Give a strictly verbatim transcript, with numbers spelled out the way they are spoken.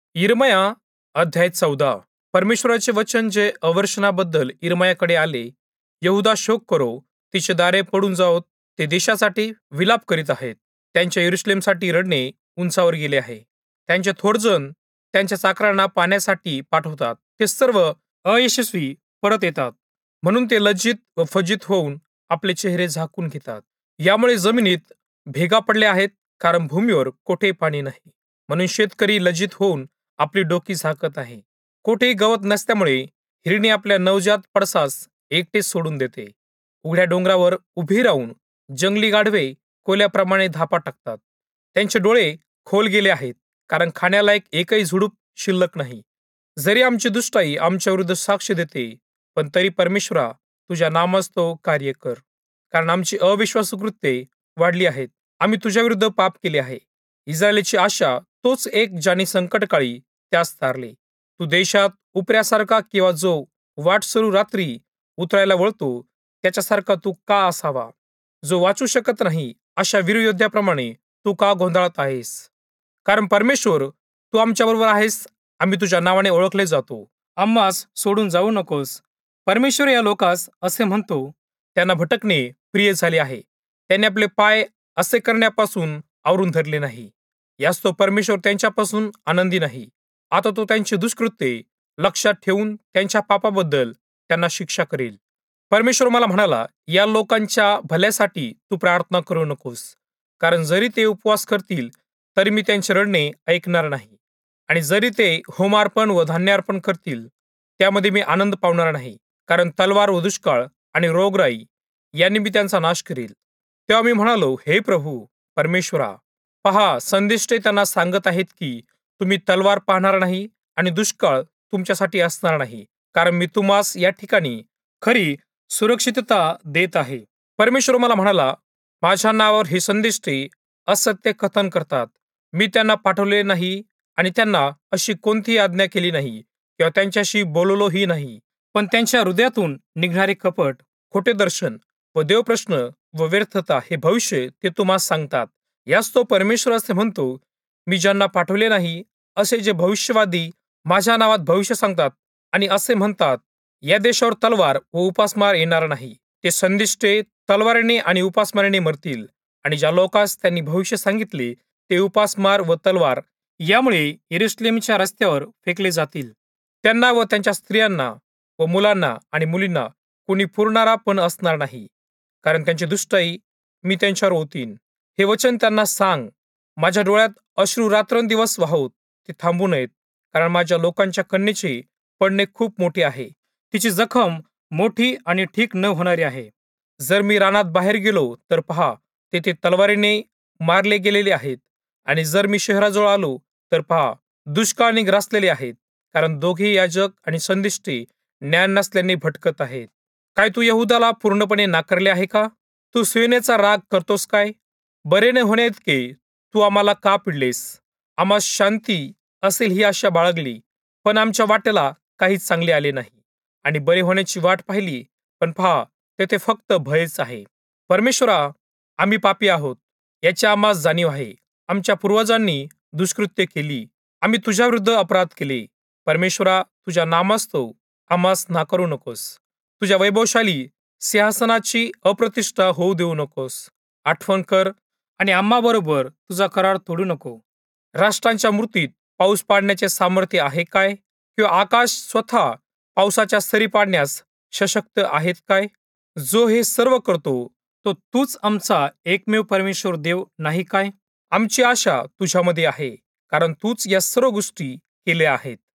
यिर्मया अध्याय चौदा. परमेश्वराचे वचन जे अवर्षणाबद्दल यिर्मयाकडे आले. यहुदा शोक करो, तिचे दारे पडून जाओत. ते देशासाठी विलाप करीत आहेत. त्यांच्या यरूशलेमसाठी रडणे उंचावर गेले आहे. त्यांचे थोरजण त्यांच्या चाकरांना पाण्यासाठी पाठवतात. ते सर्व अयशस्वी परत येतात. म्हणून ते लज्जित व फजित होऊन आपले चेहरे झाकून घेतात. यामुळे जमिनीत भेगा पडल्या आहेत, कारण भूमीवर कोठे पाणी नाही. म्हणून शेतकरी लज्जित होऊन आपली डोकी झाकत आहे. कोठेही गवत नसल्यामुळे हिरणी आपल्या नवजात पडसास एकटेच सोडून देते. उघड्या डोंगरावर उभी राहून जंगली गाढवे कोल्याप्रमाणे धापा टाकतात. त्यांचे डोळे खोल गेले आहेत, कारण खाण्यालायक एकही झुडूप शिल्लक नाही. जरी आमची दुष्टाई आमच्या विरुद्ध साक्ष देते, पण तरी परमेश्वरा, तुझ्या नामास तो कार्य कर. कारण आमची अविश्वासू कृत्ये वाढली आहेत. आम्ही तुझ्या विरुद्ध पाप केले आहे. इस्रायलीची आशा तोच एक, ज्याने संकटकाळी त्यास तारले. तू देशात उपऱ्यासारखा किंवा जो वाटसरू रात्री उतरायला वळतो त्याच्यासारखा तू का असावा? जो वाचू शकत नाही अशा वीरयोद्ध्याप्रमाणे तू का गोंधळात आहेस? कारण परमेश्वर, तू आमच्याबरोबर आहेस. आम्ही तुझ्या नावाने ओळखले जातो. आम्हास सोडून जाऊ नकोस. परमेश्वर या लोकास असे म्हणतो, त्यांना भटकणे प्रिय झाले आहे. त्यांनी आपले पाय असे करण्यापासून आवरून धरले नाही. यास तो परमेश्वर त्यांच्यापासून आनंदी नाही. आता तो त्यांची दुष्कृत्ये लक्षात ठेवून त्यांच्या पापाबद्दल त्यांना शिक्षा करेल. परमेश्वर मला म्हणाला, या लोकांच्या भल्यासाठी तू प्रार्थना करू नकोस. कारण जरी ते उपवास करतील तरी मी त्यांचे रडणे ऐकणार नाही. आणि जरी ते होमार्पण व धान्यार्पण करतील त्यामध्ये मी आनंद पावणार नाही. कारण तलवार व दुष्काळ आणि रोगराई यांनी मी त्यांचा नाश करील. तेव्हा मी म्हणालो, हे प्रभू परमेश्वरा, पहा, संदिष्टे त्यांना सांगत आहेत की तुम्ही तलवार पाहणार नाही आणि दुष्काळ तुमच्यासाठी असणार नाही, कारण मी तुम्हास या ठिकाणी खरी सुरक्षितता देत आहे. परमेश्वर मला म्हणाला, माझ्या नावावर हे संदिष्टे असत्य कथन करतात. मी त्यांना पाठवले नाही आणि त्यांना अशी कोणतीही आज्ञा केली नाही किंवा त्यांच्याशी बोललोही नाही. पण त्यांच्या हृदयातून निघणारे कपट, खोटे दर्शन व देवप्रश्न व व्यर्थता हे भविष्य ते तुम्हाला सांगतात. यास तो परमेश्वर असे म्हणतो, मी ज्यांना पाठवले नाही असे जे भविष्यवादी माझ्या नावात भविष्य सांगतात आणि असे म्हणतात, या देशावर तलवार व उपासमार येणार नाही. ते संदिष्टे तलवारीने आणि उपासमारीने मरतील. आणि ज्या लोकांस त्यांनी भविष्य सांगितले ते उपासमार व तलवार यामुळे यरूशलेमच्या रस्त्यावर फेकले जातील. त्यांना व त्यांच्या स्त्रियांना व मुलांना आणि मुलींना कोणी पुरणारा पण असणार नाही, कारण त्यांची दुष्टाई मी त्यांच्यावर ओतीन. हे वचन त्यांना सांग. माझ्या डोळ्यात अश्रू रात्रंदिवस वाहोत, ते थांबू नयेत. कारण माझ्या लोकांच्या कन्येचे पडणे खूप मोठे आहे. तिची जखम मोठी आणि ठीक न होणारी आहे. जर मी रानात बाहेर गेलो तर पहा, तेथे तलवारीने मारले गेलेले आहेत. आणि जर मी शहराजवळ आलो तर पहा, दुष्काळाने ग्रासलेले आहेत. कारण दोघे याजक आणि संदिष्टे ज्ञान नसल्याने भटकत आहेत. काय तू यहुदाला पूर्णपणे नाकारले आहे का? तू सियोनेचा राग करतोस काय? बरे न होण्याइतके तू आम्हाला का पिडलेस? आम्हास शांती असेल ही आशा बाळगली, पण आमच्या वाट्याला काहीच चांगले आले नाही. आणि बरे होण्याची वाट पाहिली, पण पहा, तेथे फक्त भयच आहे. परमेश्वरा, आम्ही पापी आहोत याची आम्हास जाणीव आहे. आमच्या पूर्वजांनी दुष्कृत्य केली. आम्ही तुझ्या विरुद्ध अपराध केले. परमेश्वरा, तुझ्या नामास्तव आम्हास नाकारू नकोस. तुझ्या वैभवशाली सिंहासनाची अप्रतिष्ठा होऊ देऊ नकोस. आठवण कर आणि आम्हाबरोबर तुझा करार तोडू नको. राष्ट्रांच्या मूर्तीत पाऊस पाडण्याचे सामर्थ्य आहे काय? किंवा आकाश स्वतः पावसाच्या सरी पाडण्यास सशक्त आहेत काय? जो हे सर्व करतो तो तूच आमचा एकमेव परमेश्वर देव नाही काय? आमची आशा तुझ्यामध्ये आहे, कारण तूच या सर्व गोष्टी केल्या आहेत.